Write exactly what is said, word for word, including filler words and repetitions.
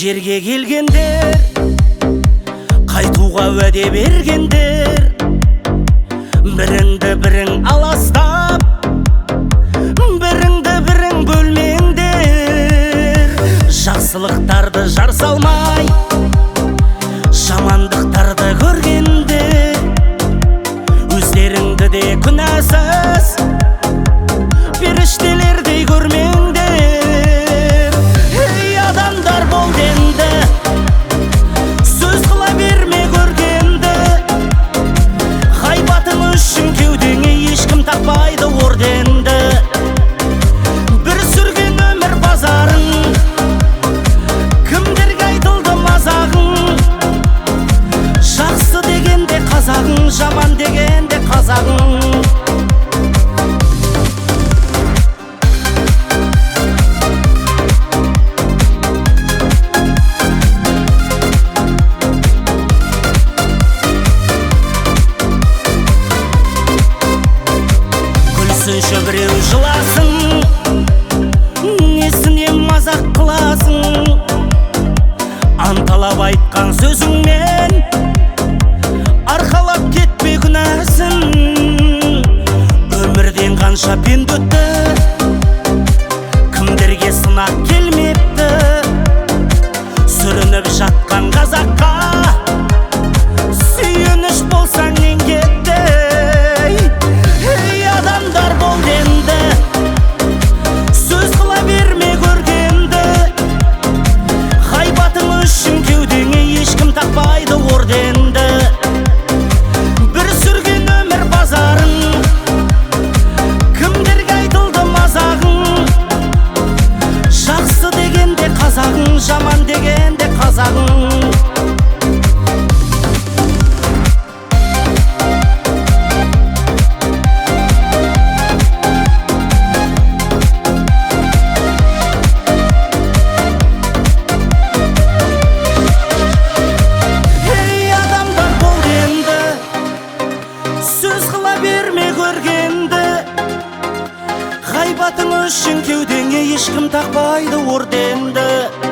жерге келгендер, қайтуға уәде бергендер, біріңді бірің аластап, біріңді бірің бөлмеңдер. Жақсылықтарды жар салмай, жамандықтарды көргенде, өздеріңді де күнәсіз періштелердей көрмеңдер. Ей адамдар, бол енді, сөз қыла берме көргенді. Хайбатың үшін кеудеңе ешкім тақпайды орденді. Бір сүрген өмір базарын, кімдерге айтылды мазағың. Жақсы дегенде қазағың, жаман дегенде қазағың. Күлсінші біреу жыласын, несіне мазақ қыласың. Анталап айтқан сөзіңмен арқалап кетпе күнәсін. Өмірден қанша пенде өтті, кімдерге сынақ келмепті. Сүрініп жатқан қазаққа сүйеніш болсаң нең кетті. Ей адамдар, бол енді, сөз қыла берме көргенді. Хайбатың үшін кеудеңе ешкім тақпайды орденді. Бір сүрген өмір базарын, кімдерге айтылды мазағың. Жақсы дегенде қазағың, жаман дегенде қазағың. Сөз қыла берме көргенді. Хайбатың үшін кеудеңе ешкім тақпайды орденді.